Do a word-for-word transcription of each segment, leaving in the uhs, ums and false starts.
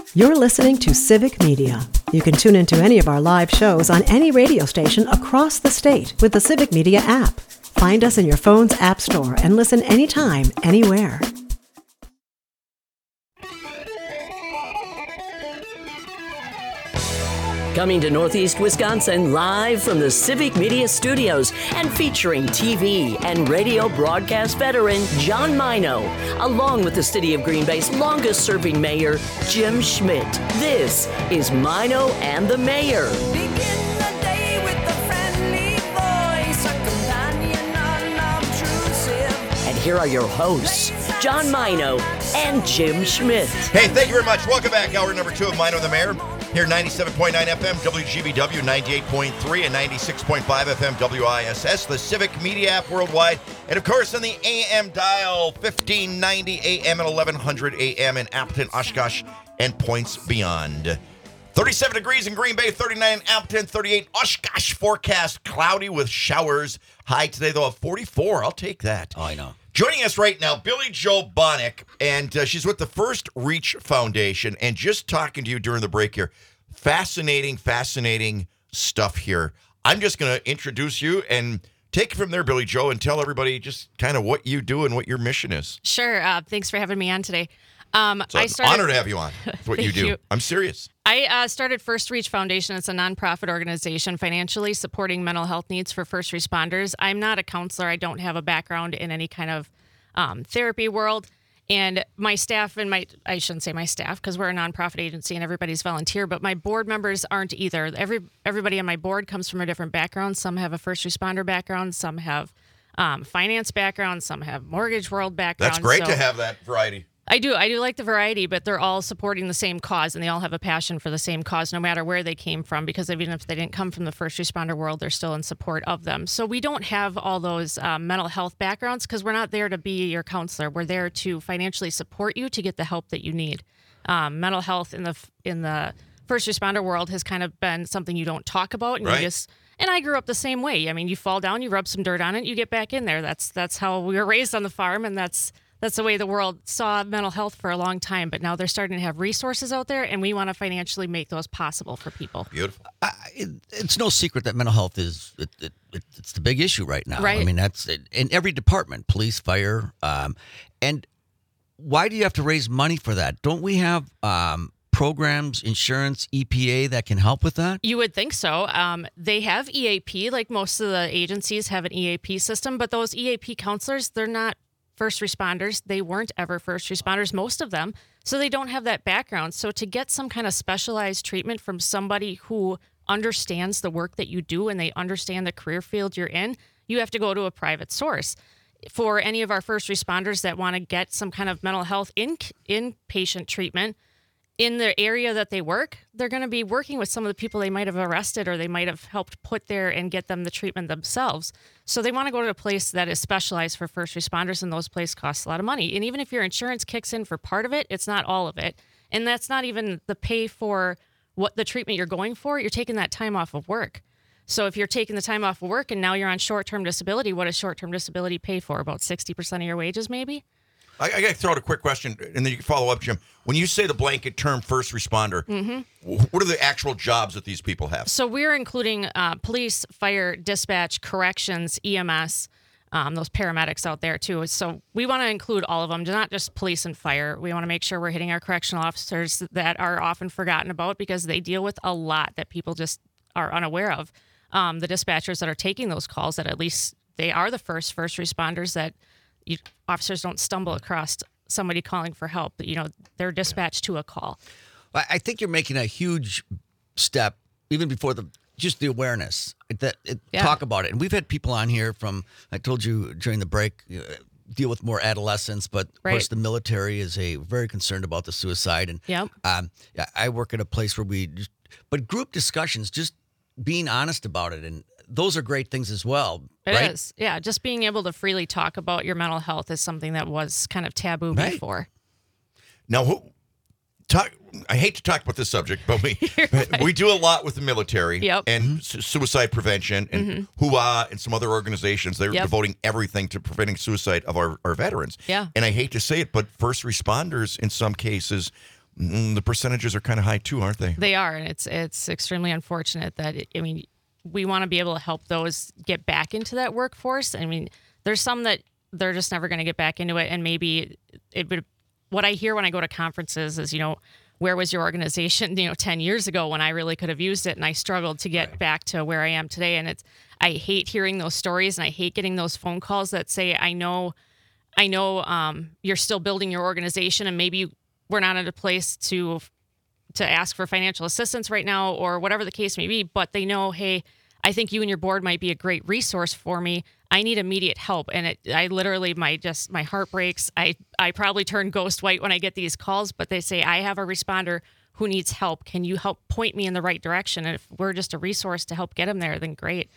You're listening to Civic Media. You can tune into any of our live shows on any radio station across the state with the Civic Media app. Find us in your phone's app store and listen anytime, anywhere. Coming to Northeast Wisconsin live from the Civic Media Studios and featuring T V and radio broadcast veteran John Mino, along with the City of Green Bay's longest-serving mayor, Jim Schmidt. This is Mino and the Mayor. Begin the day with a friendly voice, a companion unobtrusive. And here are your hosts, John Mino and Jim Schmidt. Hey, thank you very much. Welcome back. Hour number two of Mino and the Mayor. Here, ninety-seven point nine F M, W G B W, ninety-eight point three, and ninety-six point five F M, W I S S, the Civic Media app worldwide, and of course on the A M dial, fifteen ninety A M and eleven hundred A M in Appleton, Oshkosh, and points beyond. thirty-seven degrees in Green Bay, thirty-nine in Appleton, thirty-eight Oshkosh, forecast cloudy with showers. High today, though, of forty-four. I'll take that. Oh, I know. Joining us right now, Billy Joe Bonick, and uh, she's with the First Reach Foundation, and just talking to you during the break here, fascinating, fascinating stuff here. I'm just going to introduce you and take it from there, Billy Joe, and tell everybody just kind of what you do and what your mission is. Sure. Uh, thanks for having me on today. Um, So I it's an started, honor to have you on. That's what you Thank do. you. I'm serious. I uh, started First Reach Foundation. It's a nonprofit organization financially supporting mental health needs for first responders. I'm not a counselor. I don't have a background in any kind of um, therapy world. And my staff and my, I shouldn't say my staff because we're a nonprofit agency and everybody's volunteer, but my board members aren't either. Every Everybody on my board comes from a different background. Some have a first responder background. Some have um, finance background. Some have mortgage world background. That's great So to have that variety. I do. I do like the variety, but they're all supporting the same cause and they all have a passion for the same cause, no matter where they came from, because even if they didn't come from the first responder world, they're still in support of them. So we don't have all those um, mental health backgrounds because we're not there to be your counselor. We're there to financially support you to get the help that you need. Um, mental health in the in the first responder world has kind of been something you don't talk about, and Right. you just. And I grew up the same way. I mean, you fall down, you rub some dirt on it, you get back in there. That's that's how we were raised on the farm, and that's. That's the way the world saw mental health for a long time, but now they're starting to have resources out there, and we want to financially make those possible for people. Beautiful. I, it, it's no secret that mental health is it, it, it, it's the big issue right now. Right. I mean, that's in every department, police, fire, um, and why do you have to raise money for that? Don't we have um, programs, insurance, E P A that can help with that? You would think so. Um, they have E A P, like most of the agencies have an E A P system, but those E A P counselors, they're not first responders. They weren't ever first responders, most of them, so they don't have that background. So to get some kind of specialized treatment from somebody who understands the work that you do and they understand the career field you're in, you have to go to a private source. For any of our first responders that want to get some kind of mental health in inpatient treatment in the area that they work, they're going to be working with some of the people they might have arrested or they might have helped put there and get them the treatment themselves. So they want to go to a place that is specialized for first responders, and those places cost a lot of money. And even if your insurance kicks in for part of it, it's not all of it. And that's not even the pay for what the treatment you're going for. You're taking that time off of work. So if you're taking the time off of work and now you're on short-term disability, what does short-term disability pay for? About sixty percent of your wages, maybe? I, I got to throw out a quick question, and then you can follow up, Jim. When you say the blanket term first responder, Mm-hmm. what are the actual jobs that these people have? So we're including uh, police, fire, dispatch, corrections, E M S, um, those paramedics out there too. So we want to include all of them, not just police and fire. We want to make sure we're hitting our correctional officers that are often forgotten about because they deal with a lot that people just are unaware of. Um, the dispatchers that are taking those calls, that at least they are the first first responders, that you, officers don't stumble across somebody calling for help. You know, they're dispatched to a call. I I think you're making a huge step, even before the just the awareness that it, Yeah. talk about it. And we've had people on here from, I told you during the break, uh, deal with more adolescents, but of Right. course the military is a very concerned about the suicide. And Yep. um, yeah, I work at a place where we, just, but group discussions, just being honest about it, and those are great things as well. It right? is, yeah. Just being able to freely talk about your mental health is something that was kind of taboo Right. before. Now, who, talk. I hate to talk about this subject, but we we do a lot with the military Yep. and su- suicide prevention and Mhm. H U A and some other organizations. They're Yep. devoting everything to preventing suicide of our, our veterans. Yeah. And I hate to say it, but first responders in some cases mm, the percentages are kind of high too, aren't they? They are, and it's it's extremely unfortunate that I mean we want to be able to help those get back into that workforce. I mean, there's some that they're just never going to get back into it, and maybe it would. What I hear when I go to conferences is, you know, where was your organization, you know, ten years ago when I really could have used it, and I struggled to get right. back to where I am today. And it's I hate hearing those stories, and I hate getting those phone calls that say, I know, I know, um, you're still building your organization, and maybe we're not at a place to. to ask for financial assistance right now or whatever the case may be, but they know, hey, I think you and your board might be a great resource for me. I need immediate help. And it, I literally, my just, my heart breaks. I, I probably turn ghost white when I get these calls, but they say, I have a responder who needs help. Can you help point me in the right direction? And if we're just a resource to help get them there, then great.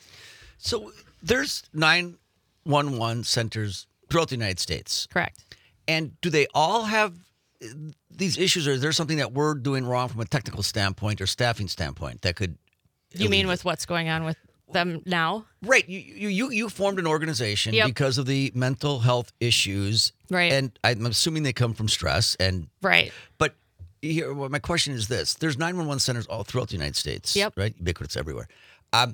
So there's nine one one centers throughout the United States. Correct. And do they all have these issues, or is there something that we're doing wrong from a technical standpoint or staffing standpoint that could? You mean with what's going on with them now? Right. You you you, you formed an organization Yep. because of the mental health issues, Right. And I'm assuming they come from stress. And Right. But here, well, my question is this: there's nine one one centers all throughout the United States. Yep. Right. Ubiquitous everywhere. Um,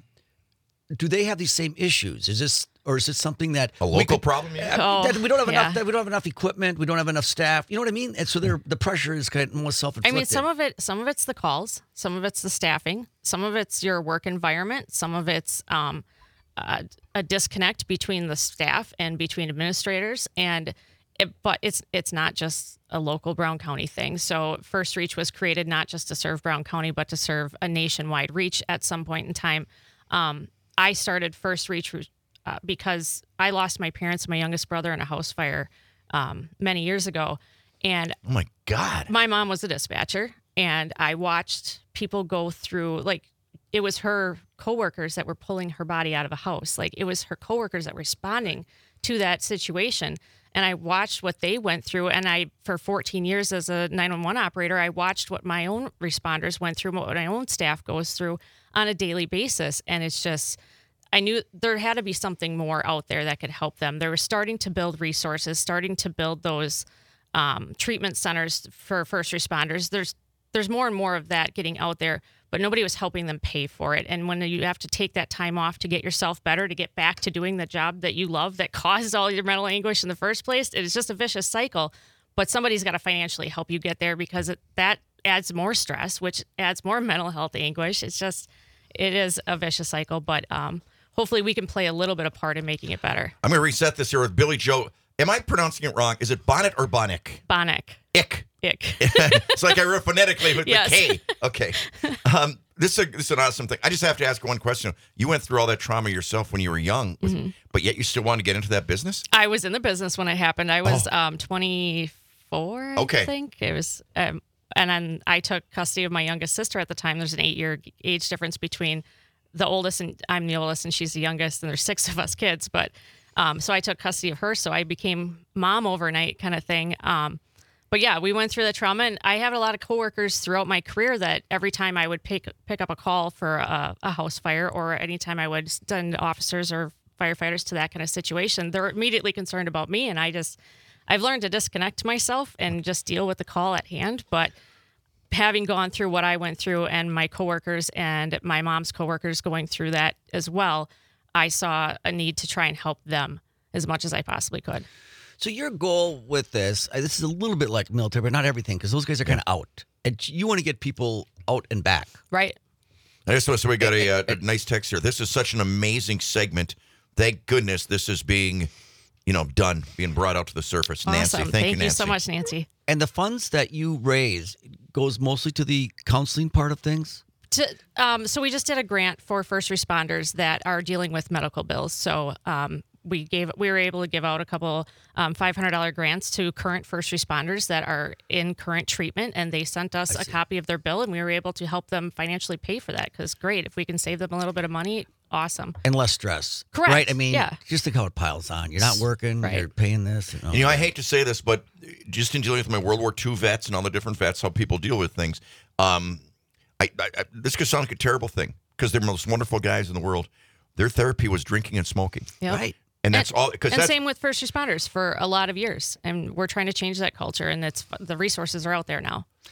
do they have these same issues? Is this or is it something that A we local could- problem, yeah? Oh, that we don't have yeah. enough. That we don't have enough equipment. We don't have enough staff. You know what I mean? And so they're, the pressure is kind of more I self-inflicted. mean, some of it, some of it's the calls, some of it's the staffing, some of it's your work environment, some of it's um, a, a disconnect between the staff and between administrators, and it, but it's it's not just a local Brown County thing. So First Reach was created not just to serve Brown County, but to serve a nationwide reach at some point in time. Um, I started First Reach uh, because I lost my parents and my youngest brother in a house fire um, many years ago, and Oh my God. my mom was a dispatcher, and I watched people go through, like, it was her coworkers that were pulling her body out of a house. Like, it was her coworkers that were responding to that situation. And I watched what they went through. And I, for fourteen years as a nine one one operator, I watched what my own responders went through, what my own staff goes through on a daily basis. And it's just, I knew there had to be something more out there that could help them. They were starting to build resources, starting to build those um, treatment centers for first responders. There's there's more and more of that getting out there, but nobody was helping them pay for it. And when you have to take that time off to get yourself better, to get back to doing the job that you love that caused all your mental anguish in the first place, it's just a vicious cycle. But somebody's got to financially help you get there, because it, that adds more stress, which adds more mental health anguish. It's just, it is a vicious cycle, but um, hopefully we can play a little bit of part in making it better. I'm going to reset this here with Billy Joe. Am I pronouncing it wrong? Is it bonnet or bonnick? Bonnick. Ick. Ick. It's like I wrote phonetically with Yes. the K. Okay. Um, this, is a, this is an awesome thing. I just have to ask one question. You went through all that trauma yourself when you were young, with, Mm-hmm. but yet you still wanted to get into that business? I was in the business when it happened. I was um, twenty-four, Okay. I think. It was, um, and then I took custody of my youngest sister at the time. There's an eight-year age difference between the oldest, and I'm the oldest, and she's the youngest, and there's six of us kids. But um, so I took custody of her, so I became mom overnight kind of thing. Um, but yeah, we went through the trauma, and I had a lot of coworkers throughout my career that every time I would pick pick up a call for a, a house fire, or anytime I would send officers or firefighters to that kind of situation, they're immediately concerned about me. And I just, I've learned to disconnect myself and just deal with the call at hand. But having gone through what I went through, and my coworkers and my mom's coworkers going through that as well, I saw a need to try and help them as much as I possibly could. So your goal with this, uh, this is a little bit like military, but not everything, because those guys are kind of out. And you want to get people out and back. Right. I just want to say we got a, uh, a nice text here. This is such an amazing segment. Thank goodness this is being, you know, done, being brought out to the surface. Nancy, Awesome. thank, Thank you, you Nancy. so much, Nancy. And the funds that you raise goes mostly to the counseling part of things? To, um, so we just did a grant for first responders that are dealing with medical bills. So um, we gave we were able to give out a couple um, five hundred dollars grants to current first responders that are in current treatment, and they sent us a copy of their bill, and we were able to help them financially pay for that, because great, if we can save them a little bit of money, awesome. And less stress. Correct. Right? I mean, Yeah. just think how it piles on. You're not working, Right. you're paying this. You know. And, you know, I hate to say this, but just in dealing with my World War Two vets and all the different vets, how people deal with things, um, I, I, I, this could sound like a terrible thing, because they're the most wonderful guys in the world. Their therapy was drinking and smoking. Yep. Right. And that's all. Because And that's, same with first responders for a lot of years, and we're trying to change that culture, and it's the resources are out there now.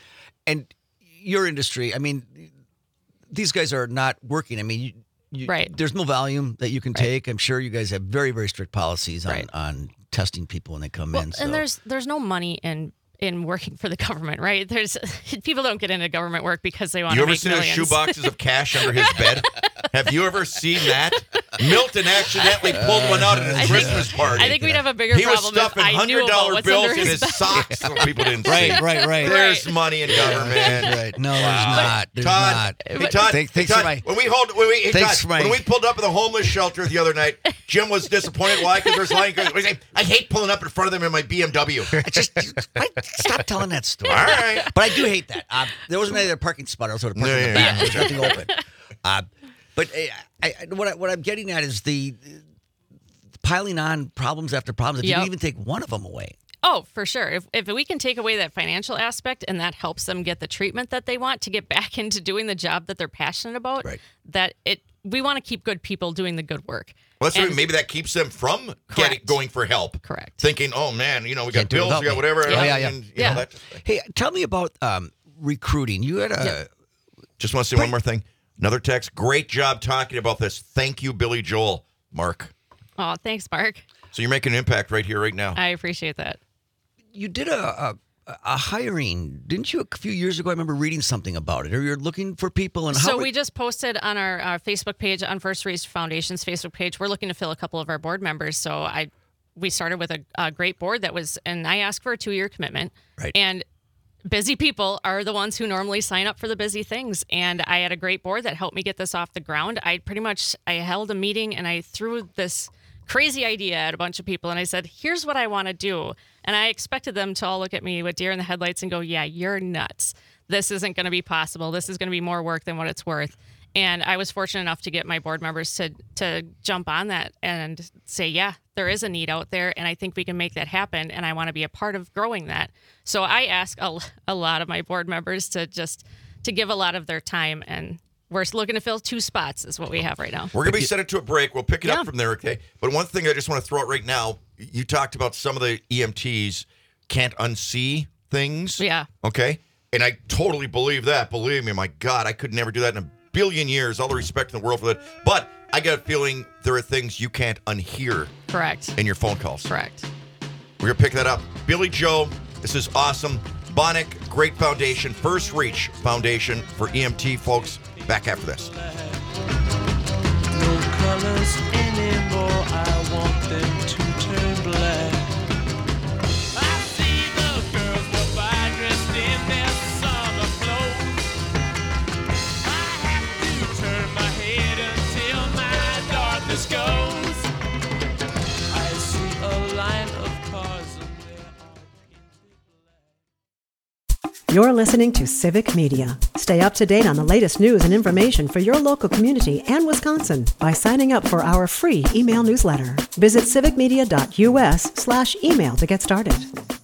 and your industry, I mean, these guys are not working. I mean, you, you, Right. there's no volume that you can Right. take. I'm sure you guys have very, very strict policies on, Right. on testing people when they come Well, in. So. and there's there's no money in in working for the government, right? There's people don't get into government work because they want You to ever make seen millions. those shoe boxes of cash under his bed? Have you ever seen that? Milton accidentally pulled one out at I his think- Christmas party. I think we'd have a bigger he was problem if stuffing I knew hundred about dollar what's bills under in his his bed. socks so people didn't Right, see. right, right. There's Right. money in government. That's right. No, there's not. There's Todd, not. Hey, Todd, Thank- hey, thanks Todd, for my- when we hold, when we, hey, thanks Todd, for my- when we pulled up at the homeless shelter the other night, Jim was disappointed. Why? Because there's lying. We say, I hate pulling up in front of them in my B M W. I just I, stop telling that story. All right. But I do hate that. Uh, there wasn't any other parking spot. I was sort of parking Yeah, in the yeah, back. There's nothing open. Uh, but uh, I, I, what, I, what I'm getting at is the piling on problems after problems. If you Yep. can even take one of them away. Oh, for sure. If if we can take away that financial aspect and that helps them get the treatment that they want to get back into doing the job that they're passionate about, Right. that it we want to keep good people doing the good work. Well, that's And- what- maybe that keeps them from getting Correct. going for help. Correct. Thinking, oh man, you know, we got Can't do it bills, without we got me. whatever. Yeah. and, Yeah, yeah. and, you Yeah. know, that just, Hey, tell me about um, recruiting. You had a Yeah. just want to say one more thing. Another text. Great job talking about this. Thank you, Billy Joel. Mark. Oh, thanks, Mark. So you're making an impact right here, right now. I appreciate that. you did a, a a hiring, didn't you? A few years ago, I remember reading something about it. Or you're looking for people, and how? So it- we just posted on our, our Facebook page, on First Race Foundation's Facebook page. We're looking to fill a couple of our board members. So I, we started with a, a great board that was, and I asked for a two-year commitment. Right. And busy people are the ones who normally sign up for the busy things. And I had a great board that helped me get this off the ground. I pretty much, I held a meeting and I threw this crazy idea at a bunch of people. And I said, here's what I want to do. And I expected them to all look at me with deer in the headlights and go, yeah, you're nuts. This isn't going to be possible. This is going to be more work than what it's worth. And I was fortunate enough to get my board members to to jump on that and say, yeah, there is a need out there, and I think we can make that happen, and I want to be a part of growing that. So I ask a, a lot of my board members to just to give a lot of their time, and we're looking to fill two spots is what we have right now. We're going to be set it to a break. We'll pick it Yeah. up from there, okay? But one thing I just want to throw out right now, you talked about some of the E M Ts can't unsee things. Yeah. Okay? And I totally believe that. Believe me, my God, I could never do that in a billion years. All the respect in the world for that. But I got a feeling there are things you can't unhear Correct. in your phone calls. Correct. We're going to pick that up. Billy Joe, this is awesome. Bonic, great foundation. First Reach Foundation for E M T folks. Back after this. No colors anymore. I want them to turn black. I see the girls go by dressed in their summer clothes. I have to turn my head until my darkness goes. I see a line of cars and they're all painted black. You're listening to Civic Media. Stay up to date on the latest news and information for your local community and Wisconsin by signing up for our free email newsletter. Visit civicmedia.us slash email to get started.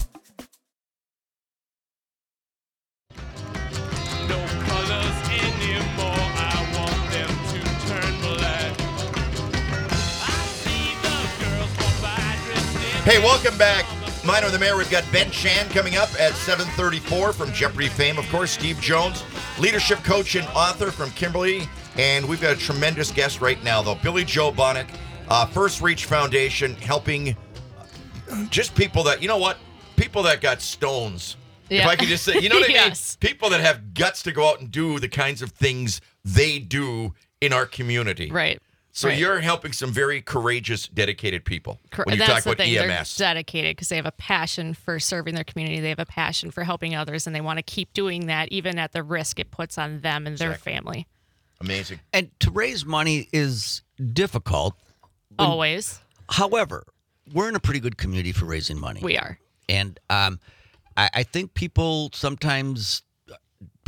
No colors anymore. I want them to turn black. I see the girls go by dressed in Hey, welcome back. Mine or the Mayor. We've got Ben Shan coming up at seven thirty-four from Jeopardy fame, of course. Steve Jones, leadership coach and author from Kimberly. And we've got a tremendous guest right now, though. Billy Joe Bonic, uh, First Reach Foundation, helping just people that, you know what? People that got stones. If Yeah. I could just say, you know what I mean? Yes. People that have guts to go out and do the kinds of things they do in our community. Right. So Right. you're helping some very courageous, dedicated people Cor- when you That's talk the about thing. E M They're S. dedicated because they have a passion for serving their community. They have a passion for helping others, and they want to keep doing that, even at the risk it puts on them and their Exactly. family. Amazing. and to raise money is difficult. Always, However, we're in a pretty good community for raising money. we are. And um, I, I think people sometimes,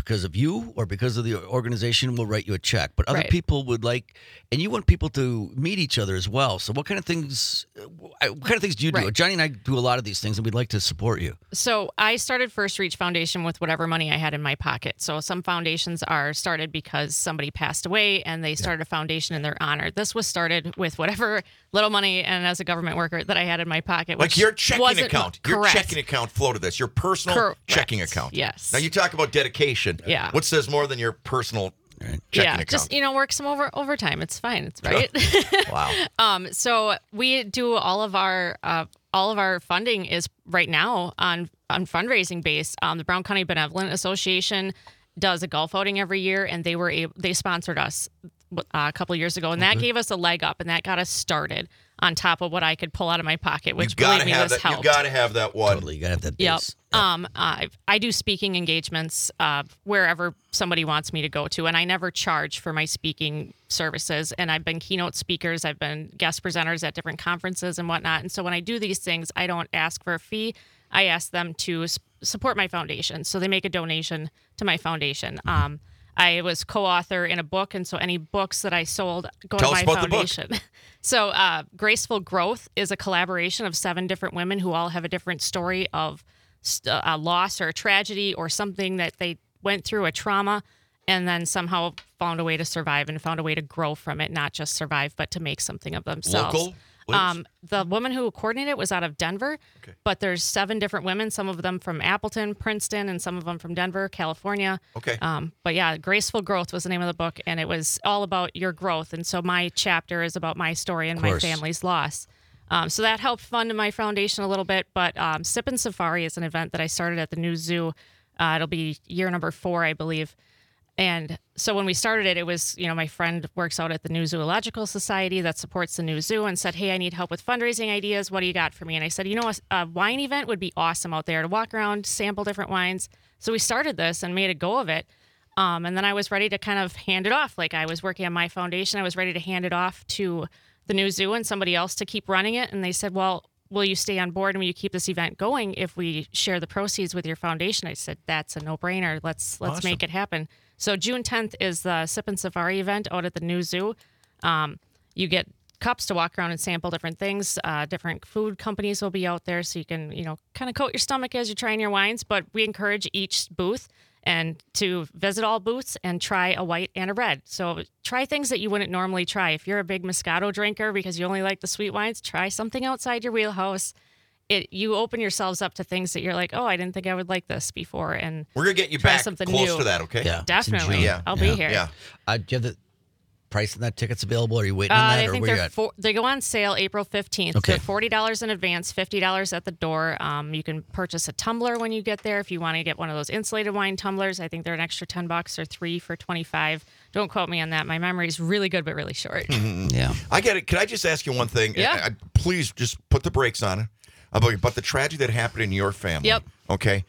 because of you or because of the organization, we'll write you a check. But other Right. people would like, and you want people to meet each other as well. So what kind of things? What kind of things do you do? Right. Johnny and I do a lot of these things, and we'd like to support you. So I started First Reach Foundation with whatever money I had in my pocket. So some foundations are started because somebody passed away and they started a foundation in their honor. This was started with whatever little money and as a government worker that I had in my pocket. Like which your checking wasn't- account. Your Correct. checking account floated this. Your personal Correct. checking account. Yes. Now you talk about dedication. Yeah. What says more than your personal checking yeah, account? just you know, work some over overtime. It's fine. It's right. Wow. um, so we do all of our uh, all of our funding is right now on on fundraising base. Um, the Brown County Benevolent Association does a golf outing every year, and they were able, they sponsored us uh, a couple years ago, and that gave us a leg up, and that got us started on top of what I could pull out of my pocket, which you gotta believe me, have this that. You helped. got to have that one. Totally, you gotta have that Yep. base. Um, I I do speaking engagements uh, wherever somebody wants me to go to, and I never charge for my speaking services. And I've been keynote speakers, I've been guest presenters at different conferences and whatnot. And so when I do these things, I don't ask for a fee. I ask them to s- support my foundation, so they make a donation to my foundation. Um, I was co-author in a book, and so any books that I sold go Tell to us my about the book. foundation. So, uh, Graceful Growth is a collaboration of seven different women who all have a different story of st- a loss or a tragedy or something that they went through, a trauma, and then somehow found a way to survive and found a way to grow from it, not just survive, but to make something of themselves. Local, please? Um, the woman who coordinated it was out of Denver, Okay. but there's seven different women, some of them from Appleton, Princeton, and some of them from Denver, California. Okay. Um, but yeah, Graceful Growth was the name of the book, and it was all about your growth. And so my chapter is about my story and my course. family's loss. Um, so that helped fund my foundation a little bit. But um, Sip and Safari is an event that I started at the new zoo. Uh, it'll be year number four, I believe. And so when we started it, it was, you know, my friend works out at the New Zoological Society that supports the new zoo and said, hey, I need help with fundraising ideas. What do you got for me? And I said, you know, a, a wine event would be awesome out there to walk around, sample different wines. So we started this and made a go of it. Um, and then I was ready to kind of hand it off. Like I was working on my foundation. I was ready to hand it off to the new zoo and somebody else to keep running it. And they said, well, will you stay on board and will you keep this event going if we share the proceeds with your foundation? I said, that's a no-brainer. Let's let's Awesome. make it happen. So June tenth is the Sip and Safari event out at the new zoo. Um, you get cups to walk around and sample different things. Uh, different food companies will be out there, so you can, you know, kind of coat your stomach as you're trying your wines. But we encourage each booth and to visit all booths and try a white and a red. So try things that you wouldn't normally try. If you're a big Moscato drinker because you only like the sweet wines, try something outside your wheelhouse. It you open yourselves up to things that you're like, oh, I didn't think I would like this before, and We're gonna get you try back something close new. to that, okay? Yeah. definitely, June. Yeah. I'll Yeah. be here. Yeah. Uh, do you have the price on that tickets available? Are you waiting Uh, on that, I or think where you they're at? for, they go on sale April fifteenth. Okay. They're forty dollars in advance, fifty dollars at the door. Um, you can purchase a tumbler when you get there if you want to get one of those insulated wine tumblers. I think they're an extra ten bucks or three for twenty-five. Don't quote me on that. My memory's really good, but really short. Yeah. I get it. Can I just ask you one thing? Yeah. I, I- please just put the brakes on it. About, about the tragedy that happened in your family. Yep. Okay.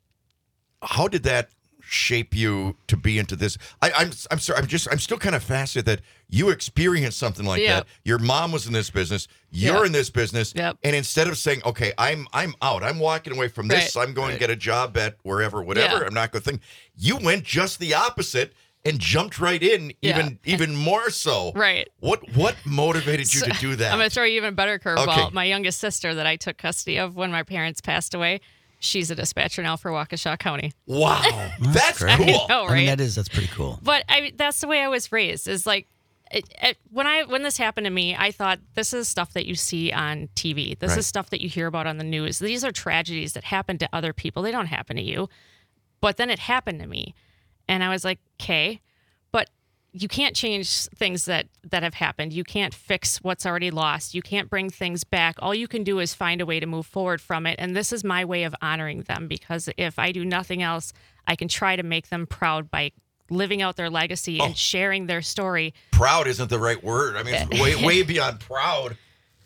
How did that shape you to be into this? I, I'm I'm sorry. I'm just I'm still kind of fascinated that you experienced something like Yep. that. Your mom was in this business. You're Yep. in this business. Yep. And instead of saying, "Okay, I'm I'm out. I'm walking away from this. Right. I'm going to get a job at wherever, whatever. Yeah. I'm not going to think." You went just the opposite and jumped right in, Yeah. even even more so. Right. What what motivated you to do that? I'm going to throw you even a better curveball. Okay. My youngest sister that I took custody of when my parents passed away, she's a dispatcher now for Waukesha County. Wow, that's great. cool. I know, I mean, right? that is that's pretty cool. But I that's the way I was raised. Is like it, it, when I when this happened to me, I thought this is stuff that you see on T V. This Right. is stuff that you hear about on the news. These are tragedies that happen to other people. They don't happen to you. But then it happened to me, and I was like, okay, but you can't change things that that have happened. You can't fix what's already lost. You can't bring things back. All you can do is find a way to move forward from it. And this is my way of honoring them, because if I do nothing else, I can try to make them proud by living out their legacy Oh. and sharing their story. Proud isn't the right word. I mean, it's way way beyond proud.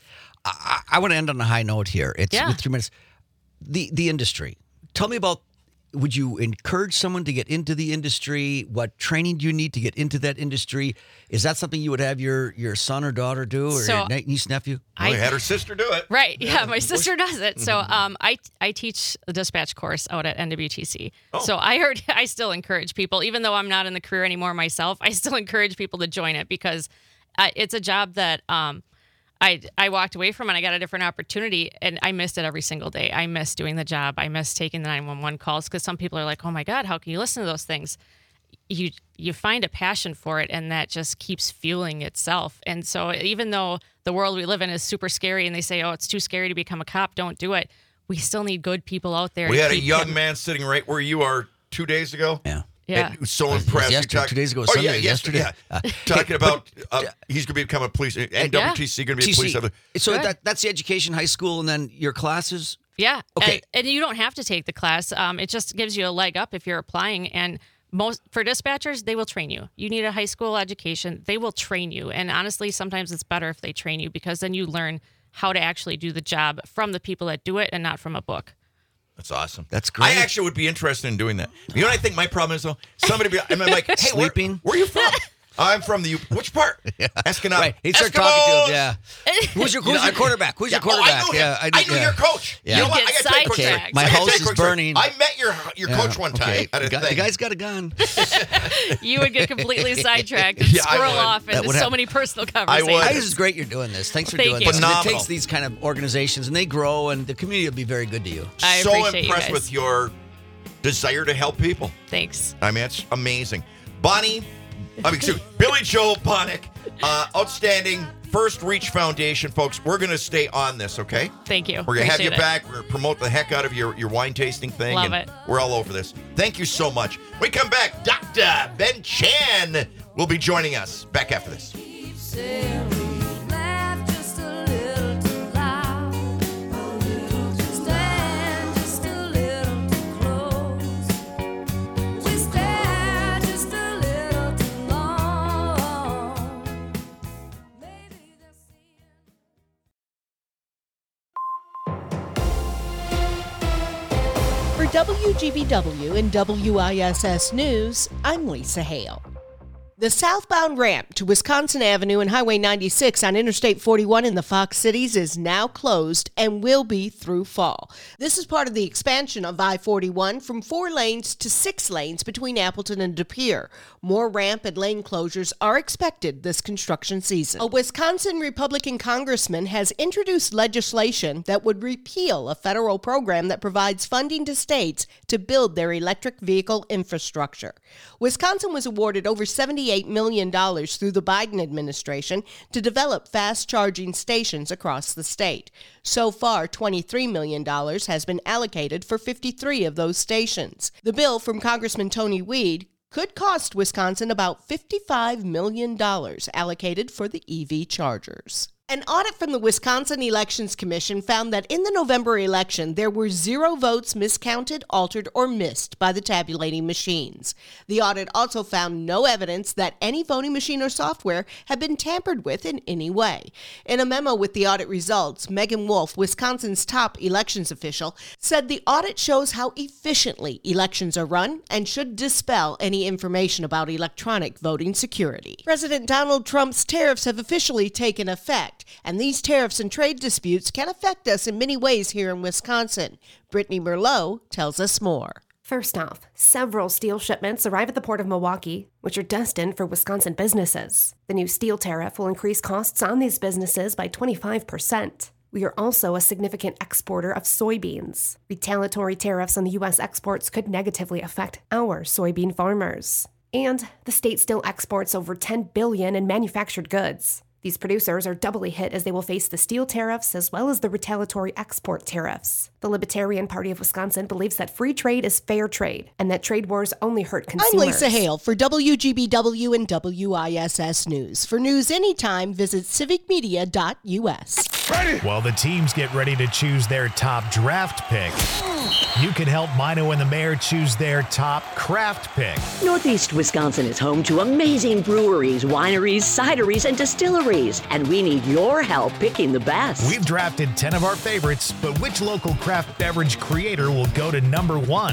I, I want to end on a high note here. It's Yeah. with three minutes. The the industry. Tell me about would you encourage someone to get into the industry? What training do you need to get into that industry? Is that something you would have your, your son or daughter do, or So, your ne- niece, nephew? I had her sister do it. Right. Yeah, my sister does it. So um, I I teach a dispatch course out at N W T C. Oh. So I heard I still encourage people, even though I'm not in the career anymore myself, I still encourage people to join it because uh, it's a job that um, I I walked away from and I got a different opportunity and I missed it every single day. I miss doing the job. I miss taking the nine one one calls because some people are like, oh my God, how can you listen to those things? You you find a passion for it and that just keeps fueling itself. And so even though the world we live in is super scary and they say, oh, it's too scary to become a cop, don't do it. We still need good people out there. We to had a keep young him- man sitting right where you are two days ago. Yeah. Yeah. And he was so It was impressed. He yesterday- talked- two days ago, Oh, Sunday, yeah, yesterday. yesterday. Yeah. Uh, Talking hey, about but- uh, he's going to become a police, N W T C going to be a police officer. So Good. that that's the education, high school, and then your classes? Yeah. Okay. And, and you don't have to take the class. Um, it just gives you a leg up if you're applying. And most for dispatchers, they will train you. You need a high school education. They will train you. And honestly, sometimes it's better if they train you because then you learn how to actually do the job from the people that do it and not from a book. That's awesome. That's great. I actually would be interested in doing that. You know what I think my problem is, though? Somebody be, I'm like, hey, where, Sleeping. where are you from? I'm from the, which part? Escanaba. Right. He started talking to him. Eskimos! Yeah. Who's your, You who's know, your I- quarterback? Who's Yeah, your quarterback? Oh, I knew yeah, him. I, knew yeah. your coach. Yeah. You know You what? get I gotta tell you a quick story. sidetracked. My I gotta house tell you a is quick story. burning. I met your your Yeah, coach one time okay. at a the, guy, thing. the guy's got a gun. You would get completely sidetracked and Yeah, I squirrel would. off That into would so happen. many personal would. conversations. I think it's great you're doing this. Thanks for Thank doing you. this. 'Cause Phenomenal. It takes these kind of organizations, and they grow, and the community will be very good to you. I so appreciate you impressed guys. with your desire to help people. Thanks. I mean, it's amazing. Bonnie, I mean, excuse me, Billy Joe Bonnick, uh, outstanding First Reach Foundation, folks. We're going to stay on this, okay? Thank you. We're going to have you Appreciate it. back. We're going to promote the heck out of your, your wine tasting thing. Love and it. We're all over this. Thank you so much. We come back. Doctor Ben Chan will be joining us back after this. Laugh just a little too loud, a little too stand just a little too close. We stare just a little too long. Maybe they'll see it. For W G B W and W I S S News, I'm Lisa Hale. The southbound ramp to Wisconsin Avenue and Highway ninety-six on Interstate forty-one in the Fox Cities is now closed and will be through fall. This is part of the expansion of I forty-one from four lanes to six lanes between Appleton and De Pere. More ramp and lane closures are expected this construction season. A Wisconsin Republican congressman has introduced legislation that would repeal a federal program that provides funding to states to build their electric vehicle infrastructure. Wisconsin was awarded over seventy-eight million dollars through the Biden administration to develop fast charging stations across the state. So far, twenty-three million dollars has been allocated for fifty-three of those stations. The bill from Congressman Tony Weed could cost Wisconsin about fifty-five million dollars allocated for the E V chargers. An audit from the Wisconsin Elections Commission found that in the November election, there were zero votes miscounted, altered, or missed by the tabulating machines. The audit also found no evidence that any voting machine or software had been tampered with in any way. In a memo with the audit results, Megan Wolf, Wisconsin's top elections official, said the audit shows how efficiently elections are run and should dispel any information about electronic voting security. President Donald Trump's tariffs have officially taken effect, and these tariffs and trade disputes can affect us in many ways here in Wisconsin. Brittany Merlot tells us more. First off, several steel shipments arrive at the Port of Milwaukee, which are destined for Wisconsin businesses. The new steel tariff will increase costs on these businesses by twenty-five percent. We are also a significant exporter of soybeans. Retaliatory tariffs on the U S exports could negatively affect our soybean farmers. And the state still exports over ten billion dollars in manufactured goods. These producers are doubly hit as they will face the steel tariffs as well as the retaliatory export tariffs. The Libertarian Party of Wisconsin believes that free trade is fair trade and that trade wars only hurt consumers. I'm Lisa Hale for W G B W and W I S S News. For news anytime, visit civic media dot U S. While the teams get ready to choose their top draft pick, you can help Mino and the Mayor choose their top craft pick. Northeast Wisconsin is home to amazing breweries, wineries, cideries, and distilleries, and we need your help picking the best. We've drafted ten of our favorites, but which local craft beverage creator will go to number one?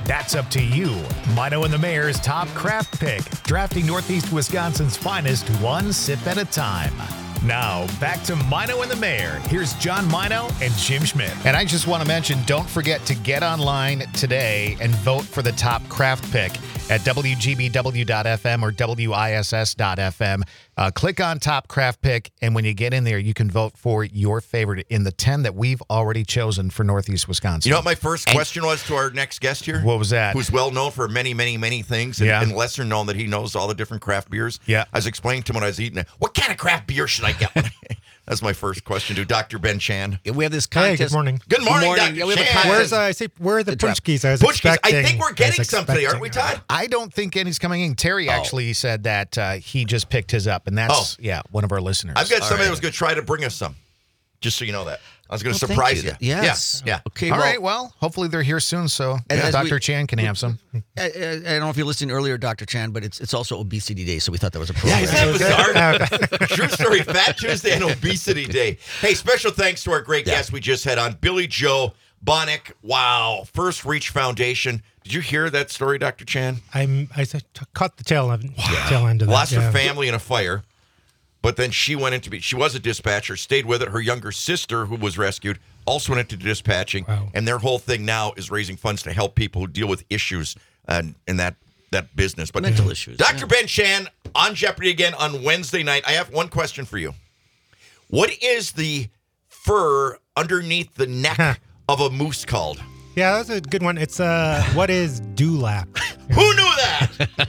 That's up to you. Mino and the Mayor's top craft pick, drafting Northeast Wisconsin's finest one sip at a time. Now, back to Mino and the Mayor. Here's John Mino and Jim Schmidt. And I just want to mention, don't forget to get online today and vote for the top craft pick at W G B W dot F M or W I S S dot F M. Uh, click on top craft pick, and when you get in there, you can vote for your favorite in the ten that we've already chosen for Northeast Wisconsin. You know what my first question was to our next guest here? What was that? Who's well known for many, many, many things, and, Yeah. and lesser known that he knows all the different craft beers. Yeah. I was explaining to him when I was eating it, what kind of craft beer should I get? That's my first question to Doctor Ben Chan. We have this Hey, contest. good morning. Good morning, morning. Doctor Yeah, we have a Chan. contest. Where's uh, I say where are the The draft. punchkis? I was Punchkis. I expecting. think we're I was getting some today, aren't we, expecting- Todd? I don't think any's coming in. Terry actually said that uh, he just picked his up, and that's, Oh. yeah, one of our listeners. I've got All somebody right. that was going to try to bring us some, just so you know that. I was going to Well, surprise thank you. you. Yes. Yeah. yeah. Okay. All well, right, well, hopefully they're here soon, so And yeah, as Doctor we- Chan can have some. I, I, I don't know if you're listening earlier, Doctor Chan, but it's it's also Obesity Day, so we thought that was a Yeah, program. isn't that bizarre? True story. Fat Tuesday and Obesity Day. Hey, special thanks to our great Yeah. guest we just had on, Billy Joe Bonnick. Wow. First Reach Foundation. Did you hear that story, Doctor Chan? I'm I said- caught the tail end, tail end of that. Lost yeah. her family in a fire, but then she went into be she was a dispatcher, stayed with it. Her younger sister, who was rescued, also went into dispatching, Wow. and their whole thing now is raising funds to help people who deal with issues uh, in that that business. But Mental issues, Doctor yeah. Ben Chan on Jeopardy again on Wednesday night. I have one question for you. What is the fur underneath the neck of a moose called? Yeah, that's a good one. It's uh, what is dewlap? Who knew that?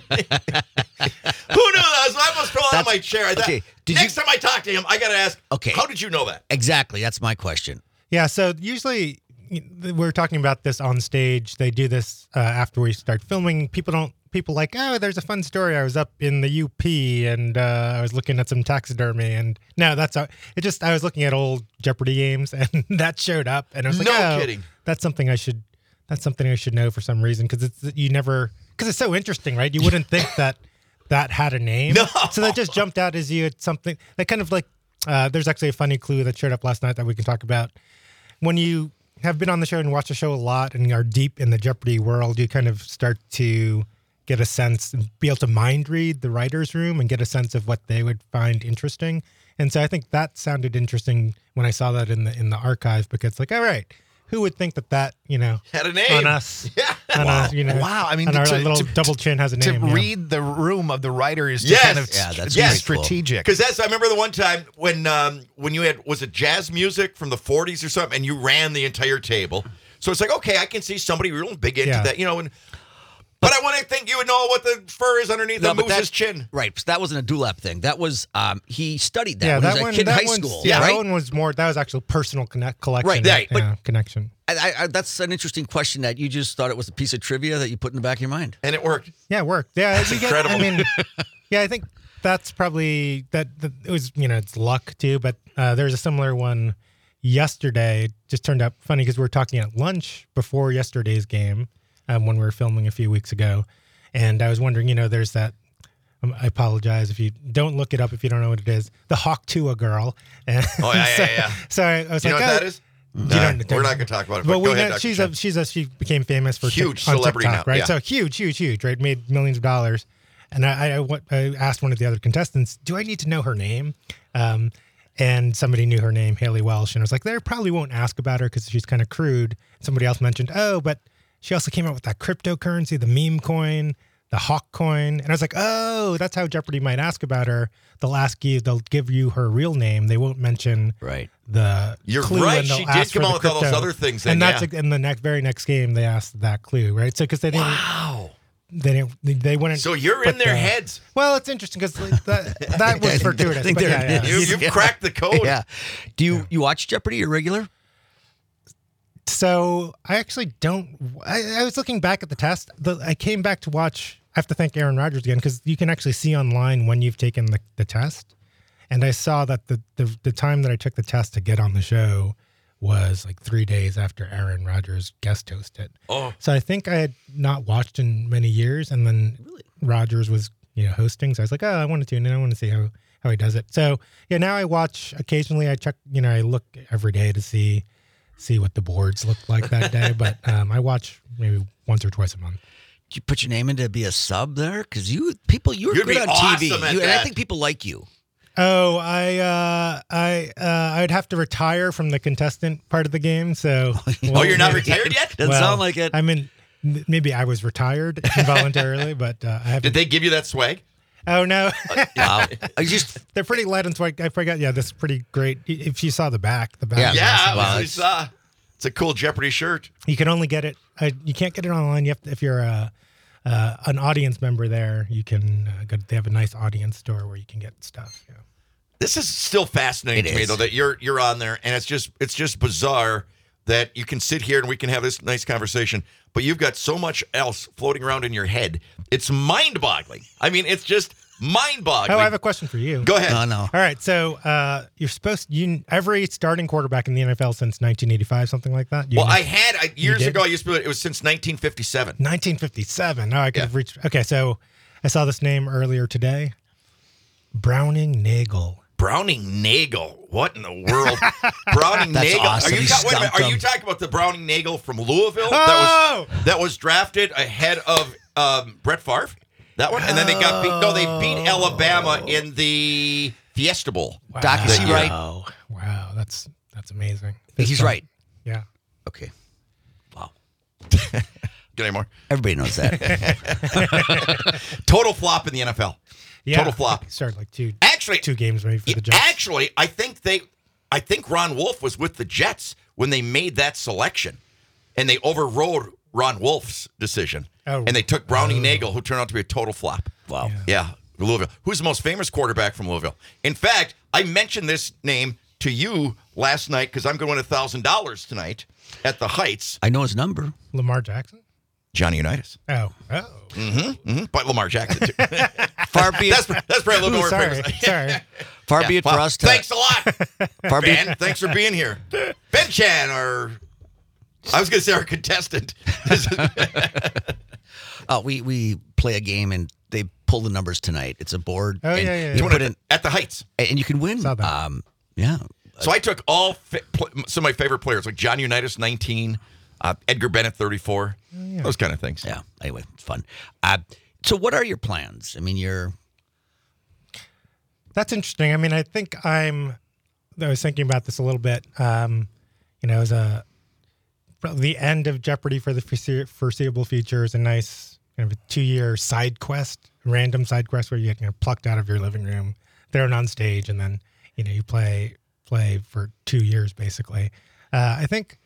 Who knew that? So I almost fell out of That's- my chair. I thought, okay, did next you- time I talk to him, I got to ask, Okay. how did you know that? Exactly. That's my question. Yeah, so usually we're talking about this on stage. They do this uh, after we start filming. People don't. People like, oh, there's a fun story. I was up in the U P and uh, I was looking at some taxidermy. And no, that's a, it. Just I was looking at old Jeopardy games, and that showed up, and I was like, No oh, kidding. That's something I should. That's something I should know for some reason, because it's you never because it's so interesting, right? You wouldn't think that that had a name. No. So that just jumped out as you had something that kind of like. Uh, there's actually a funny clue that showed up last night that we can talk about. When you have been on the show and watched the show a lot and are deep in the Jeopardy world, you kind of start to get a sense and be able to mind read the writer's room and get a sense of what they would find interesting. And so I think that sounded interesting when I saw that in the in the archive, because it's like, all right, who would think that that, you know, Had a name. on us, Yeah. on Wow. us, you know, Wow, I mean, on our to- little to- double chin has a To name. yeah. read the room of the writer is to Yes. kind of Yeah, that's be very cool. strategic. Because that's, I remember the one time when um, when you had, was it jazz music from the forties or something, and you ran the entire table. So it's like, okay, I can see somebody real big into Yeah. that, you know. And But I wouldn't think you would know what the fur is underneath No, the but moose's that- chin. Right. So that wasn't a dewlap thing. That was um, he studied that Yeah, when that he was one. a kid in that high one's- school. Yeah, right. that one was more. That was actual personal connect, collection. Right, right, but- yeah, connection. I, I, I, that's an interesting question that you just thought it was a piece of trivia that you put in the back of your mind. And it worked. Yeah, it worked. Yeah, That's you get- incredible. I mean, yeah, I think that's probably that. that it was, you know, it's luck too. But uh, there's a similar one yesterday. It just turned out funny because we were talking at lunch before yesterday's game um, when we were filming a few weeks ago, and I was wondering, you know, there's that. Um, I apologize if you don't look it up if you don't know what it is. The Hawk Tua girl. And Oh, yeah, yeah, so, yeah. So I, I was Do you like, know what oh, that is? you Nah, don't- we're not going to talk about it. But But we go ahead, know Doctor she's Chen. a she's a she became famous for Huge on celebrity TikTok, now, right? yeah. So huge, huge, huge, right? Made millions of dollars. And I, I, what- I asked one of the other contestants, "Do I need to know her name?" Um, and somebody knew her name, Haley Welsh, and I was like, "They probably won't ask about her because she's kind of crude." Somebody else mentioned, "Oh, but she also came out with that cryptocurrency, the meme coin, the Hawk coin," and I was like, "Oh, that's how Jeopardy might ask about her. They'll ask you, they'll give you her real name. They won't mention Right. the You're clue, right. and they'll She did ask come for out the with all those crypto. other things then, and that's yeah. in the next very next game they asked that clue, right? So because they didn't, Wow. they didn't, they, they wouldn't. So you're put in their the- heads. Well, it's interesting because that that was fortuitous. I think but they're- yeah, yeah. You, you've Yeah. cracked the code. Yeah. Do you you watch Jeopardy? You're regular? So I actually don't. I, I was looking back at the test. The, I came back to watch. I have to thank Aaron Rodgers again because you can actually see online when you've taken the, the test. And I saw that the, the the time that I took the test to get on the show was like three days after Aaron Rodgers guest hosted. Oh. So I think I had not watched in many years, and then Rodgers was you know hosting. So I was like, oh, I want to tune in. I want to see how how he does it. So yeah, now I watch occasionally. I check. You know, I look every day to see. see what the boards look like that day. But um, I watch maybe once or twice a month. Did you put your name in to be a sub there? Because you people, you're You'd good be on awesome T V, at You- and I that. think people like you. Oh, I uh, I uh, I'd have to retire from the contestant part of the game. So, Oh, you're not retired yet? Doesn't sound like it. I mean, m- maybe I was retired involuntarily, but uh, I haven't. Did they give you that swag? Oh no, Wow. I just they're pretty light and swag. I forgot. Yeah, this is pretty great. If you saw the back, the back. Yeah. is Yeah, awesome. it Wow, was, it's- it's, uh, it's a cool Jeopardy shirt. You can only get it. Uh, you can't get it online. You have to, if you're a, uh, an audience member there, you can uh, go. They have a nice audience store where you can get stuff. Yeah. This is still fascinating It to me, is. though, that you're you're on there, and it's just it's just bizarre that you can sit here and we can have this nice conversation, but you've got so much else floating around in your head. It's mind-boggling. I mean, it's just mind-boggling. Oh, I have a question for you. Go ahead. no, no. All right, so uh, you're supposed you every starting quarterback in the N F L since nineteen eighty-five, something like that. You Well, know- I had I, years did? ago. I used to. It was since nineteen fifty-seven. nineteen fifty-seven. Oh, I could Yeah. have reached. Okay, so I saw this name earlier today. Browning Nagel. Browning Nagel. What in the world? Browning That's Nagel. awesome. Are you He ta- wait a minute, stumped Are you him. talking about the Browning Nagel from Louisville? Oh! That was that was drafted ahead of um, Brett Favre. That one, and then they got beat. No, they beat Alabama in the Fiesta Bowl. Doc, is he right? Wow, wow, that's that's amazing. He's This time- right. Yeah. Okay. Wow. Get any more? Everybody knows that. Total flop in the N F L. Yeah. Total flop. Started like two Actually, two games maybe for Yeah, the Jets. Actually, I think they, I think Ron Wolf was with the Jets when they made that selection, and they overrode Ron Wolf's decision, Oh. and they took Brownie Nagel, who turned out to be a total flop. Wow. Yeah, Louisville. Who's the most famous quarterback from Louisville? In fact, I mentioned this name to you last night because I'm going to win a thousand dollars tonight at the Heights. I know his number. Lamar Jackson. Johnny Unitas, Oh, oh. mm-hmm, but Lamar Jackson too. Far be that's it, that's probably a little Ooh, more sorry, famous. sorry. far Yeah, be it well, for us to. Thanks a lot. Far be Ben, thanks for being here. Ben Chan, or I was going to say our contestant. Uh, we we play a game and they pull the numbers tonight. It's a board. Oh, and yeah, yeah, You yeah. put in At the Heights. and you can win. Saw that. Um, yeah. So I took all fi- pl- some of my favorite players, like John Unitas, nineteen, uh, Edgar Bennett, thirty-four, those kind of things. Yeah. Anyway, it's fun. Uh, so, what are your plans? I mean, you're. That's interesting. I mean, I think I'm. I was thinking about this a little bit. Um, you know, as a the end of Jeopardy for the foresee- foreseeable future is a nice kind of a two-year side quest, random side quest where you get you know, plucked out of your living room, thrown on stage, and then you know you play play for two years basically. Uh, I think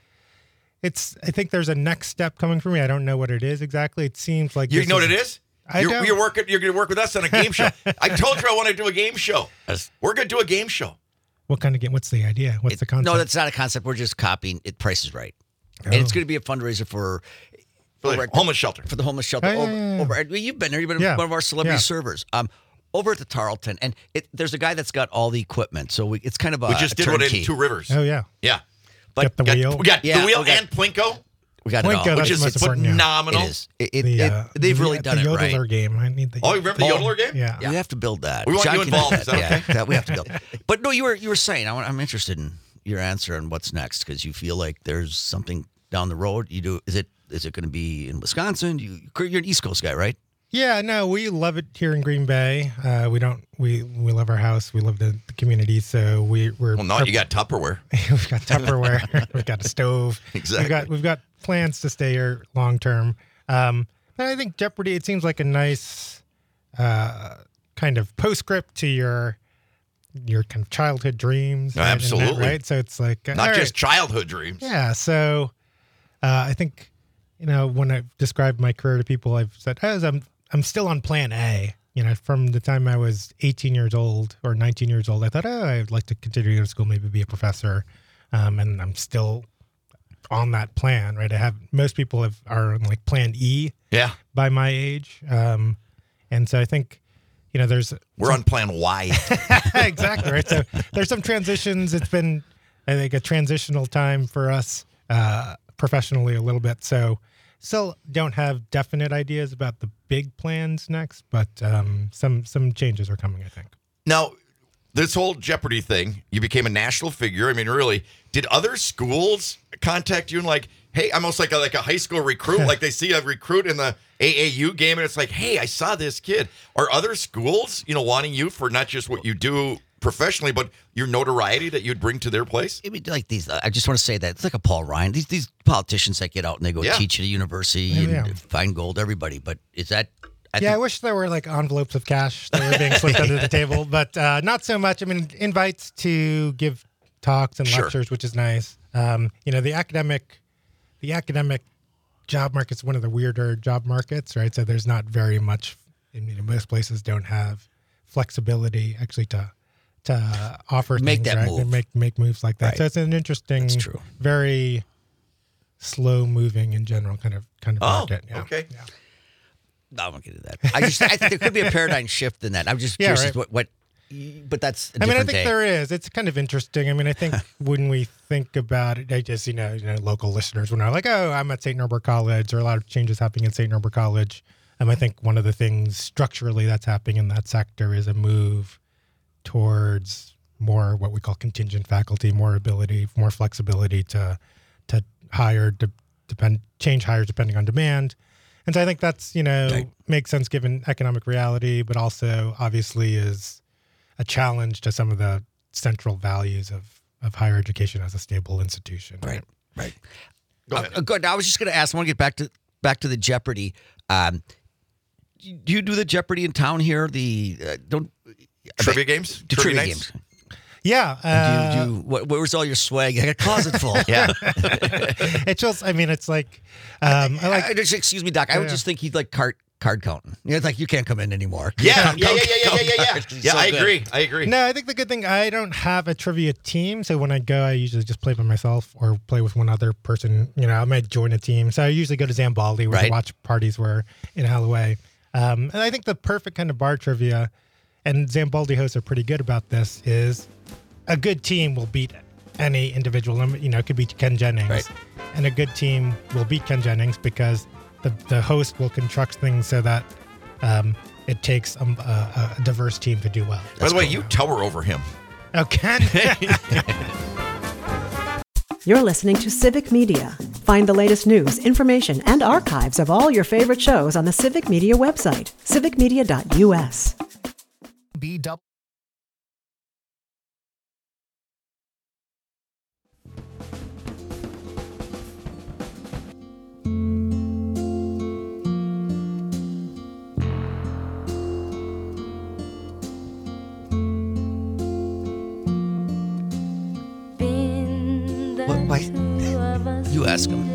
it's. I think there's a next step coming for me. I don't know what it is exactly. It seems like You this know what it is? I you're, don't. you're working. You're going to work with us on a game show. I told you I want to do a game show. We're going to do a game show. What kind of game? What's the idea? What's the concept? No, that's not a concept. We're just copying it. Price is Right. And it's Oh. going to be a fundraiser for. For over the at- homeless shelter. For the homeless shelter. Oh, yeah, over, yeah, yeah. over at- well, you've been there. You've been Yeah. one of our celebrity Yeah. servers. Um, over at the Tarleton, and it, there's a guy that's got all the equipment, so we, it's kind of a We just a did one turnkey. in Two Rivers. Oh yeah. Yeah. But Got the Got- wheel. We got Yeah, the wheel we got- and Plinko, we got Plinko, it all. that's which is the most important, yeah. phenomenal. It is. It, it, The, it- uh, they've the- really done the it Yodeler right. game. I need the. Oh, you remember the Yodeler game? Yeah. We have to build that. We want John you can involved. do Is that Yeah, okay? that we have to build. But no, you were you were saying I want, I'm interested in your answer on what's next because you feel like there's something down the road. You do. Is it is it going to be in Wisconsin? You you're an East Coast guy, right? Yeah, no, we love it here in Green Bay. Uh, we don't. We we love our house. We love the, the community. So we we're. Well, no, you got Tupperware. we've got Tupperware. We've got a stove. Exactly. We've got we've got plans to stay here long term. Um, but I think Jeopardy. It seems like a nice uh, kind of postscript to your your kind of childhood dreams. No, right? And that, absolutely. right. So it's like uh, Not all just right. childhood dreams. Yeah. So uh, I think, you know, when I've described my career to people, I've said, oh, I'm, I'm still on plan A. You know, from the time I was eighteen years old or nineteen years old, I thought, oh, I'd like to continue to go to school, maybe be a professor. Um, and I'm still on that plan, right? I have, most people have are on like plan E Yeah. by my age. Um, and so I think, you know, there's We're on plan Y. exactly right. So there's some transitions. It's been, I think, a transitional time for us uh, professionally a little bit. So still don't have definite ideas about the big plans next, but um, some some changes are coming, I think. Now, this whole Jeopardy thing, you became a national figure. I mean, really, did other schools contact you and like, hey, almost like a, like a high school recruit, like they see a recruit in the A A U game and it's like, hey, I saw this kid. Are other schools, you know, wanting you for not just what you do professionally, but your notoriety that you'd bring to their place? I mean, like these, I just want to say that it's like a Paul Ryan. These these politicians that get out and they go Yeah. teach at a university Yeah. and find gold, everybody. But is that? I yeah, I think- wish there were like envelopes of cash that were being slipped under the table, but uh, not so much. I mean, invites to give talks and Sure. lectures, which is nice. Um, you know, the academic, the academic job market's one of the weirder job markets, right? So there's not very much. I mean, most places don't have flexibility actually to to offer Make things, that right? move. And make make moves like that. Right. So it's an interesting, That's true. very slow moving in general kind of kind of Oh, market. Yeah. okay. Yeah. No, I won't get into that. I just I think there could be a paradigm shift in that. I'm just Yeah, curious right. as what what. But that's. A I mean, I different think day. there is. It's kind of interesting. I mean, I think when we think about it, I just, you know, you know, local listeners, when they're like, oh, I'm at Saint Norbert College, or a lot of changes happening at Saint Norbert College. Um, I think one of the things structurally that's happening in that sector is a move towards more what we call contingent faculty, more ability, more flexibility to to hire, de- depend, change hires depending on demand. And so I think that's, you know, Right. makes sense given economic reality, but also obviously is a challenge to some of the central values of, of higher education as a stable institution. Right, right. Go ahead. Uh, good. I was just going to ask. I want to get back to back to the Jeopardy. Um, do you do the Jeopardy in town here? The uh, don't Trivia games? do Trivia trivia nights? games. Yeah. Do Uh, you, do you, what, where's all your swag? I got a closet full. Yeah. it just, I mean, it's like, um, I like, I, just, excuse me, Doc. I would Yeah. just think he'd like card card counting. You know, it's like you can't come in anymore. Yeah, Count- yeah, yeah, count- yeah, yeah, count yeah, yeah. cards. It's Yeah, so I good. agree. I agree. no, I think the good thing, I don't have a trivia team. So when I go, I usually just play by myself or play with one other person. You know, I might join a team. So I usually go to Zambaldi where Right. the watch parties were in Alloway. Um, and I think the perfect kind of bar trivia, and Zambaldi hosts are pretty good about this, is a good team will beat any individual. You know, it could be Ken Jennings. Right. And a good team will beat Ken Jennings because the, the host will construct things so that um, it takes a, a, a diverse team to do well. By the way, you tower over him. Oh, Ken? You're listening to Civic Media. Find the latest news, information, and archives of all your favorite shows on the Civic Media website, civic media dot u s. B W. What, why? You ask him.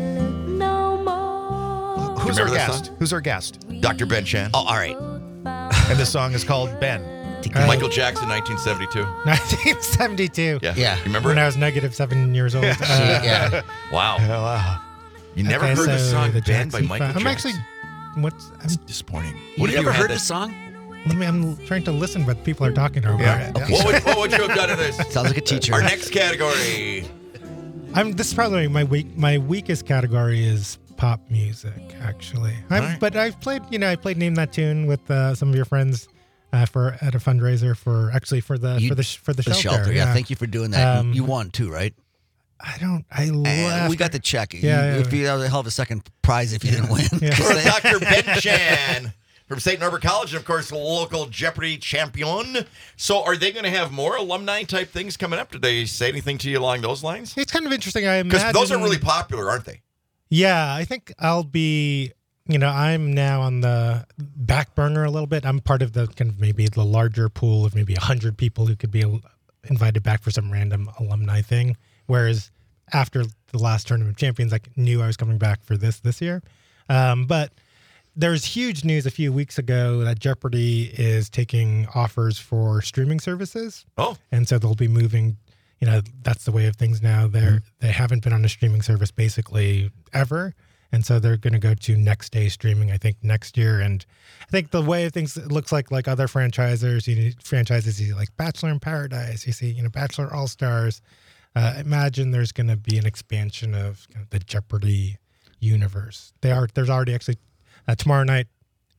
Who's our Remember that guest? song? Who's our guest? Doctor Ben Chan. Oh, all right. And the song is called Ben. Michael Jackson, nineteen seventy-two. nineteen seventy-two. Yeah. Yeah. You remember When it? I was negative seven years old. Uh, yeah. Wow. Oh, wow. You never okay, heard the so song the Ben by Jackson Michael Five. I'm Jackson? actually, what's, I'm, Disappointing. You What if never had heard that- the song? let me, I'm trying to listen what people are talking about. Yeah, it. What would, what would you have done in this? Sounds like a teacher. Our next category. I'm, this is probably my weak, my weakest category is pop music, actually. I'm, All right. But I've played, you know, I played Name That Tune with uh, some of your friends uh, for at a fundraiser for actually for the You- for the sh- for the, The shelter. shelter. Yeah. Thank you for doing that. You- Um, you won too, right? I don't. I And left. we got the check. Yeah, you, yeah, if you had a hell of a second prize if you didn't win. Yeah. For Doctor Ben Chan from Saint Norbert College, and of course, local Jeopardy champion. So, are they going to have more alumni type things coming up? Did they say anything to you along those lines? It's kind of interesting. I Because imagine those are really popular, aren't they? Yeah, I think I'll be, you know, I'm now on the back burner a little bit. I'm part of the kind of maybe the larger pool of maybe one hundred people who could be invited back for some random alumni thing. Whereas after the last Tournament of Champions, I knew I was coming back for this this year. Um, but there's huge news a few weeks ago that Jeopardy is taking offers for streaming services. Oh, And so they'll be moving, you know, that's the way of things now. They're, they haven't been on a streaming service basically ever. And so they're going to go to next day streaming, I think, next year. And I think the way of things, it looks like like other franchises, you know, franchises, you see like Bachelor in Paradise, you see, you know, Bachelor All-Stars. Uh, imagine there's going to be an expansion of kind of the Jeopardy universe. They are, there's already actually, uh, tomorrow night,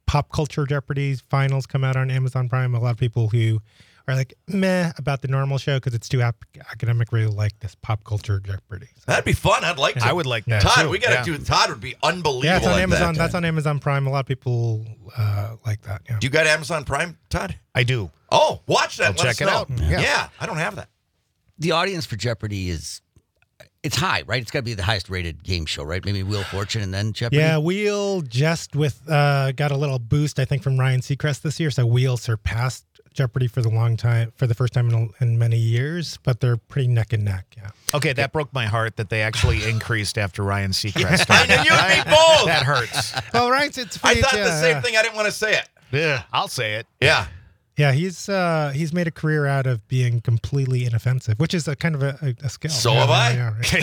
Pop Culture Jeopardy finals come out on Amazon Prime. A lot of people who are like meh about the normal show because it's too ap- academic really like this Pop Culture Jeopardy. So, That'd be fun. I'd like to. I would like that. Todd, too. we got to Yeah. do. Todd would be unbelievable. yeah, it's on at Amazon. that. That's on Amazon Prime. A lot of people uh, like that. Yeah. Do you got Amazon Prime, Todd? I do. Oh, watch that. I'll and let check us it know. out. Yeah. Yeah, I don't have that. The audience for Jeopardy is it's high, right? It's got to be the highest rated game show, right? Maybe Wheel of Fortune and then Jeopardy. Yeah, Wheel just with uh, got a little boost, I think, from Ryan Seacrest this year. So Wheel surpassed Jeopardy for the long time, for the first time in, in many years, but they're pretty neck and neck. Yeah. Okay, that broke my heart that they actually increased after Ryan Seacrest. I started. knew you'd be bold. That hurts. Well, Ryan's it's. I pretty- thought the yeah, same yeah. thing. I didn't want to say it. Yeah, I'll say it. Yeah. Yeah, he's uh, he's made a career out of being completely inoffensive, which is a kind of a, a, a skill. So Yeah, have I.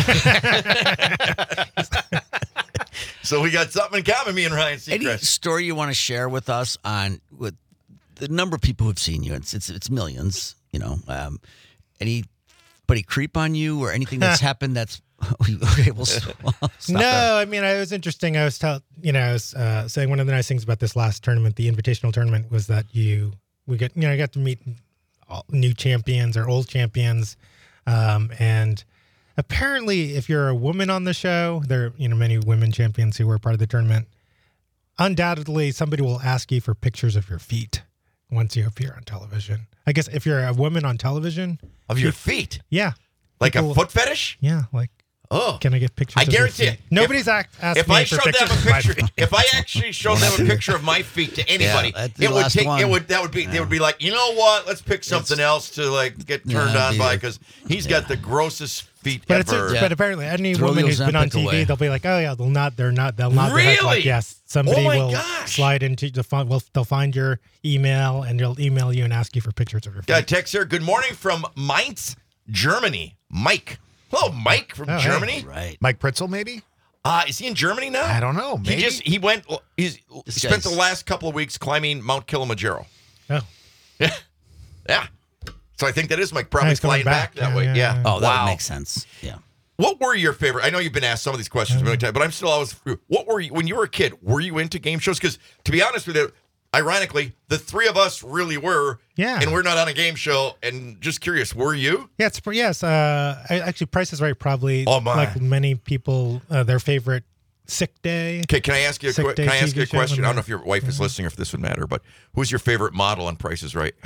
yeah, yeah, right. So we got something in common, me and Ryan Any Seacrest. story you want to share with us on with the number of people who've seen you? It's it's, it's millions. You know, um, anybody creep on you or anything that's happened that's okay? We'll stop No, there. I mean, it was interesting. I was tell, you know, I was uh, saying one of the nice things about this last tournament, the invitational tournament, was that you we get you know I got to meet all new champions or old champions, um, and apparently, if you're a woman on the show, there are you know many women champions who were part of the tournament. Undoubtedly, somebody will ask you for pictures of your feet once you appear on television. I guess if you're a woman on television, Of your feet. yeah, Like people- a foot fetish? yeah, like. Oh. Can I get pictures? I of your guarantee feet? it. Nobody's act, asked If me I for showed them pictures a of my picture, feet. if I actually showed them a picture of my feet to anybody, that's the it would last take. one. It would that would be. They would be like, you know what? Let's pick something else to like get Yeah, turned it'd on be by like- because he's got the grossest feet But it's ever. Yeah. but apparently any Throw woman the who's been on Ozempic T V, away. they'll be like, oh yeah, they'll not, they're not, they'll nod their head Really? like yes. Somebody Oh my will gosh. slide into the phone. Well, they'll find your email and they'll email you and ask you for pictures of your Got a feet. text here. Good morning from Mainz, Germany. Mike. Hello, Mike from Oh, hey. Germany. Right. Mike Pritzel, maybe? Uh, is he in Germany now? I don't know. Maybe. He just he went. He's he This spent guy's- the last couple of weeks climbing Mount Kilimanjaro. Oh, Yeah, yeah. So I think that is Mike probably He's coming flying back, back. that Yeah, way. yeah, Yeah. yeah. Oh, that wow. would make sense. Yeah. What were your favorite? I know you've been asked some of these questions a million times, but I'm still always. What were you when you were a kid? Were you into game shows? Because to be honest with you, ironically, the three of us really were. Yeah. And we're not on a game show. And just curious, were you? yeah, it's yes. Uh, I, actually, Price is Right. Probably Oh, my. like many people, uh, their favorite sick day. Okay, can I ask you a Sick que- Day can I ask T V you a show question? and I don't know that. if your wife is listening or if this would matter, but who's your favorite model on Price is Right?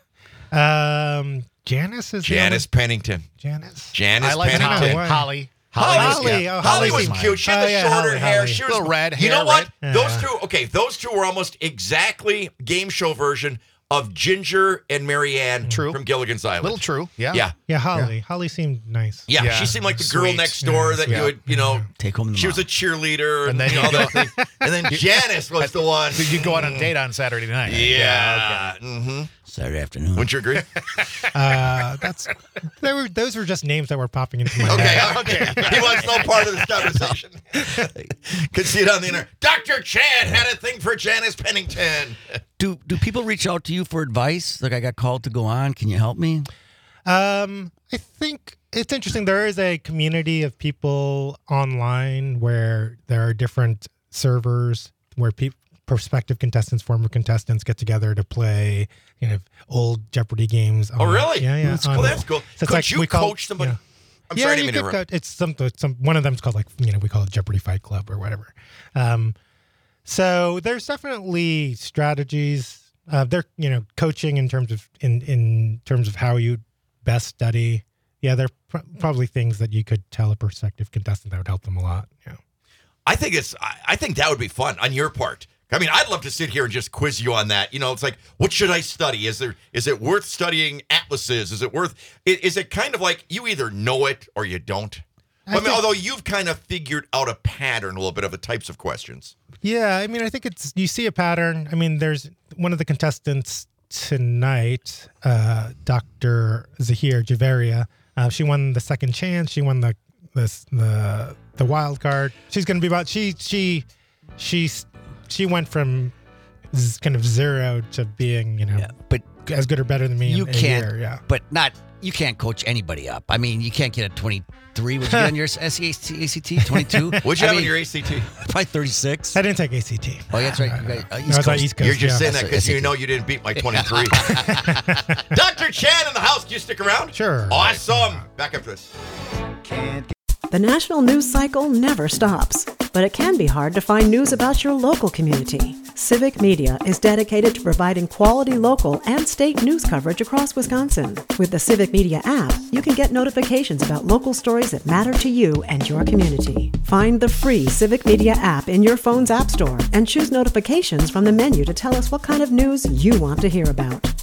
Um, Janice is the Janice Pennington. only- Janice. Janice I like Pennington. Holly. Why? Holly. Holly, Holly, was, oh, yeah. Holly Holly was was mine. cute. She had Oh, the yeah, shorter Holly, hair. Holly. She was Little red You know hair, what? right? Those Yeah. two. Okay, those two were almost exactly game show version of Ginger and Marianne True. from Gilligan's Island. Little true. Yeah. Yeah. Yeah, Holly. Holly seemed nice. Yeah, Yeah. she seemed like the girl Sweet. next door Yeah, that sweet. you would, you know, Take home the she was mom. a cheerleader and, And then you know, you all that thing. And then Janice was the one. So you go on a date on Saturday night. Yeah. Mm-hmm. Saturday afternoon. Wouldn't you agree? Uh, that's they were those were just names that were popping into my Okay, head. okay. He wants no part of this conversation. Could see it on the internet. Doctor Chad had a thing for Janice Pennington. Do do people reach out to you for advice? Like I got called to go on. Can you help me? Um, I think it's interesting. There is a community of people online where there are different servers where people, prospective contestants, former contestants get together to play, you know, old Jeopardy games. Oh, on- really? Yeah, yeah. That's on- cool. That's cool. So it's Could like you we call- coach somebody? yeah. I'm yeah, sorry, I you didn't mean to could interrupt. go- It's some, some. One of them's called like you know we call it Jeopardy Fight Club or whatever. Um, so there's definitely strategies. Uh, they're you know coaching in terms of in in terms of how you best study. Yeah, they're pr- probably things that you could tell a prospective contestant that would help them a lot. Yeah. I think it's. I, I think that would be fun on your part. I mean, I'd love to sit here and just quiz you on that. You know, it's like, what should I study? Is there? Is it worth studying atlases? Is it worth? Is, is it kind of like you either know it or you don't? I I mean, think- although you've kind of figured out a pattern a little bit of the types of questions. Yeah, I mean, I think it's you see a pattern. I mean, there's one of the contestants tonight, uh, Doctor Zahir Javeria. Uh, she won the second chance. She won the the the, the wild card. She's going to be about she she she's she went from z- kind of zero to being you know Yeah, but as good or better than me. you in a can't. year, yeah. But not you can't coach anybody up. I mean, you can't get a twenty-three. Would you get on your S A C T? twenty-two? What'd you I have on mean, your A C T? Probably thirty-six. I didn't take A C T. Oh, yeah, that's right. You guys, uh, East I was on Coast. East Coast. You're just yeah. saying that because S A T. you know you didn't beat my twenty-three. Doctor Chan in the house. Can you stick around? Sure. Awesome. Back after this. The national news cycle never stops, but it can be hard to find news about your local community. Civic Media is dedicated to providing quality local and state news coverage across Wisconsin. With the Civic Media app, you can get notifications about local stories that matter to you and your community. Find the free Civic Media app in your phone's app store and choose notifications from the menu to tell us what kind of news you want to hear about.